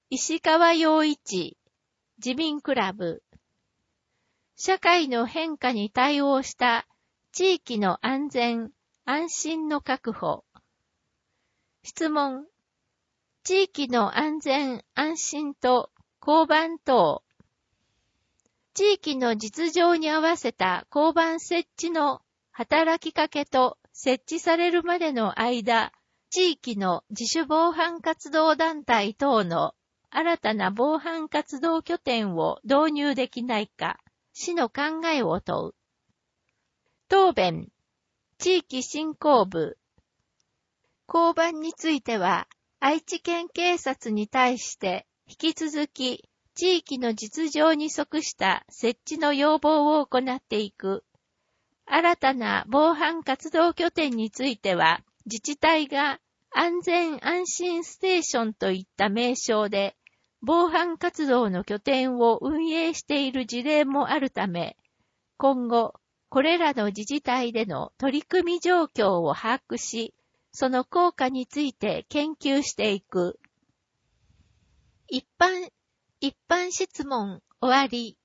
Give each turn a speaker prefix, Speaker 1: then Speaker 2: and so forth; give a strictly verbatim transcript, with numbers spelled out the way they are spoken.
Speaker 1: 石川陽一、自民クラブ。社会の変化に対応した地域の安全・安心の確保。質問。地域の安全・安心と交番等。地域の実情に合わせた交番設置の働きかけと設置されるまでの間、地域の自主防犯活動団体等の新たな防犯活動拠点を導入できないか、市の考えを問う。答弁。地域振興部。交番については、愛知県警察に対して引き続き地域の実情に即した設置の要望を行っていく。新たな防犯活動拠点については、自治体が安全安心ステーションといった名称で、防犯活動の拠点を運営している事例もあるため、今後、これらの自治体での取り組み状況を把握し、その効果について研究していく。一般、一般質問終わり。